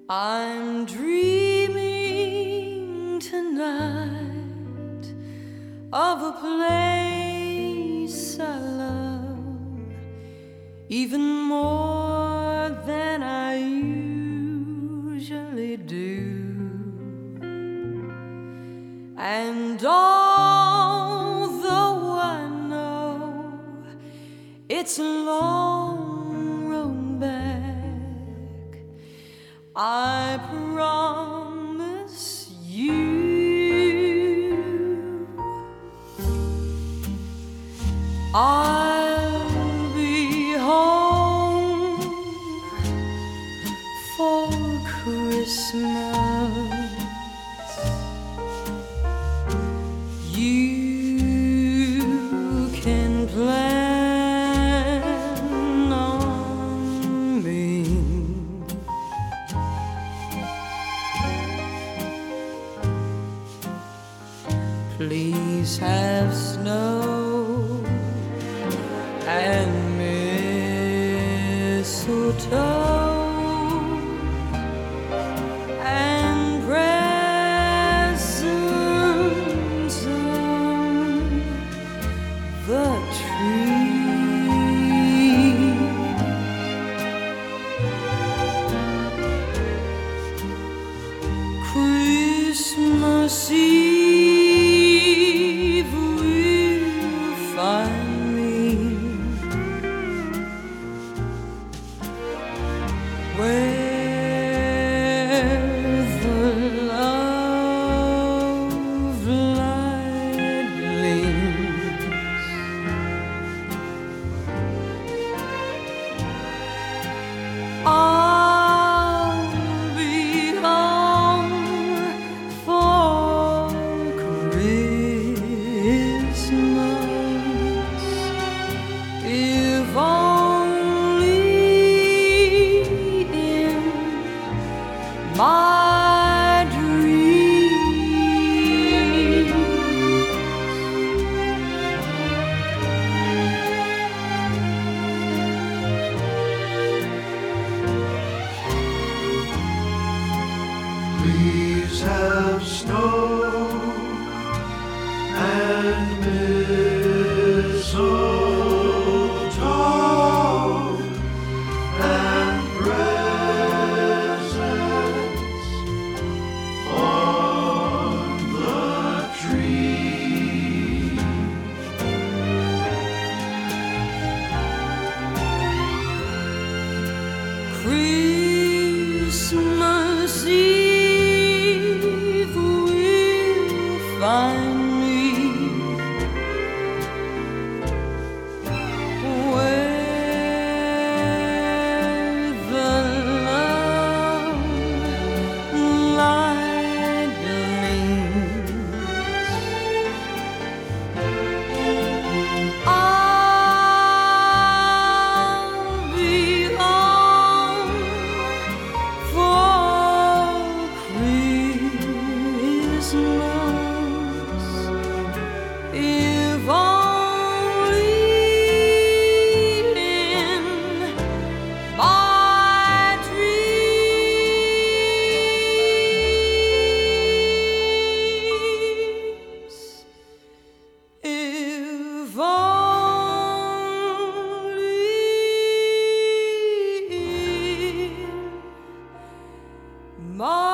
I'm dreaming tonight of a place I love even more than I usually do. And although I know it's a long road back, I promise you I'll be home for Christmas. You can plan on me. Please have snow and mistletoe and presents on the tree. Christmas Eve will find me where the love light gleams. I'll be home for Christmas, if only in my dreams. Please have snow and mistletoe and presents on the tree. Christmas Eve will find me where the love light gleams. I'll be home for Christmas, if only in my dreams, if only in my